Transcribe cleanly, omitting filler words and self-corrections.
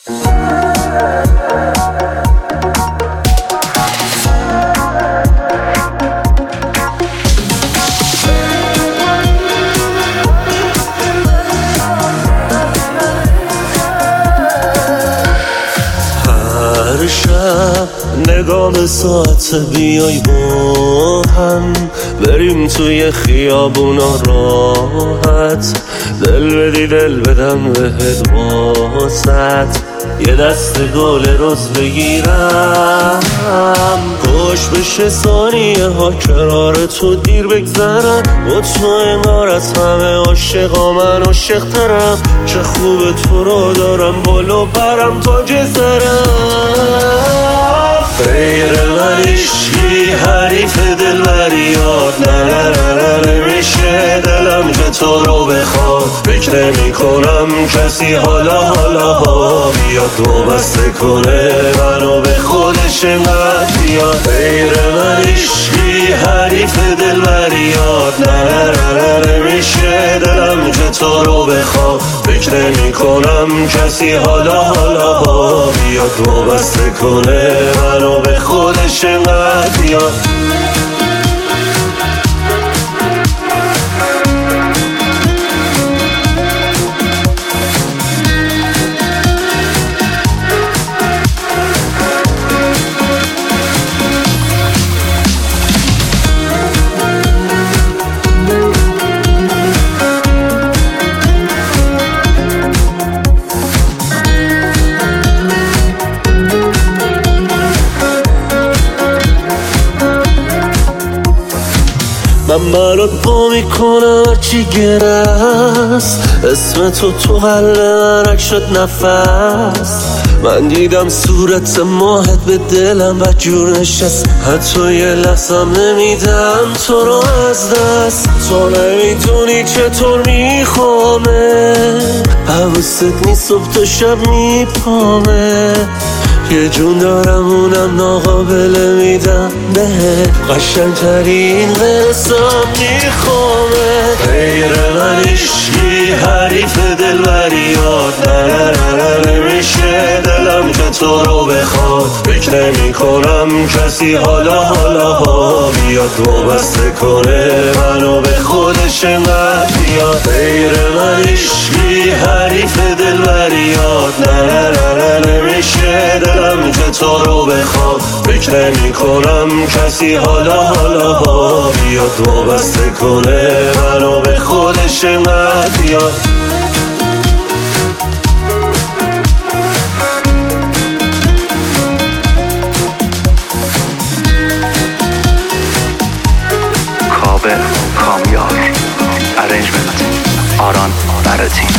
هر شب نگاه به ساعت بیای با هم بریم توی خیابونا راحت، دل بدی دل بدم بهت واسط، یه دست گل روز بگیرم، خوش بشه ثانیه ها کنار تو دیر بگذرم، با تو انگار از همه عاشقا من عاشق ترم، چه خوبه تو رو دارم بالا برم تاج سرم، غیر من هیچکی حریف دلبریات نه نه نه نه نمیشه دلم که تو رو بخواد، فکر نمی کنم کسی حالا بیاد دو بسته کنه منو به خودش انقدر بیاد، غیر من هیچکی حریف دلبریات نه نه نه نه نمیشه دلم که تو رو بخواد، فکر نمی کنم کسی حالا بیاد دو بسته کنه منو به خودش انقدر بیاد. من برات پا میکنم هرچی گرست، اسم تو قلب من شد نفس، من دیدم صورت ماهت به دلم و جور نشست، حتی یه لحظم نمیدم تو رو از دست، تو نمیدونی چطور میخوامه، حواست نیست صبح تا شب میپامه، یه جون دارم اونم ناقابل میدم به قشنگترین قصام میخوامه، غیر من هیچکی حریف دلبریات نه نه نه نه نمیشه دلم که تو رو بخواد، فکر نمی کنم کسی حالا بیاد دو بسته کنه منو به خودش انقدر بیاد، غیر من هیچکی حریف دلبریات نه نه نه نه نمیشه دلم که تو رو بخواد، فکر نمی کنم کسی حالا بیاد دو بسته کنه منو به خودش انقدر بیاد. کامیار ارنجمنت آران برتی